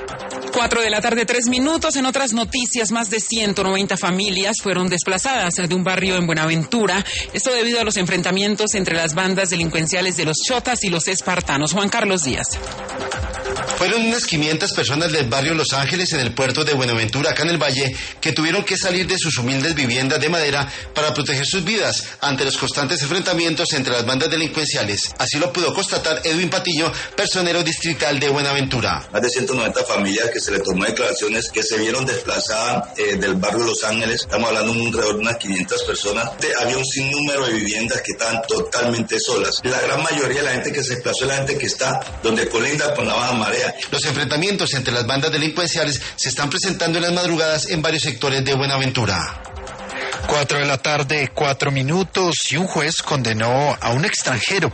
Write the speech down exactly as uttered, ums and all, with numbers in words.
Cuatro de la tarde, tres minutos. En otras noticias, más de ciento noventa familias fueron desplazadas de un barrio en Buenaventura. Esto debido a los enfrentamientos entre las bandas delincuenciales de los chotas y los espartanos. Juan Carlos Díaz. Fueron unas quinientas personas del barrio Los Ángeles en el puerto de Buenaventura, acá en el Valle, que tuvieron que salir de sus humildes viviendas de madera para proteger sus vidas ante los constantes enfrentamientos entre las bandas delincuenciales. Así lo pudo constatar Edwin Patillo, personero distrital de Buenaventura. Más de ciento noventa familias que se le tomó declaraciones que se vieron desplazadas eh, del barrio Los Ángeles. Estamos hablando de un alrededor de unas quinientas personas. De, había un sinnúmero de viviendas que estaban totalmente solas. La gran mayoría de la gente que se desplazó es la gente que está donde colinda con la Baja Marea. Los enfrentamientos entre las bandas delincuenciales se están presentando en las madrugadas en varios sectores de Buenaventura. Cuatro de la tarde, cuatro minutos, y un juez condenó a un extranjero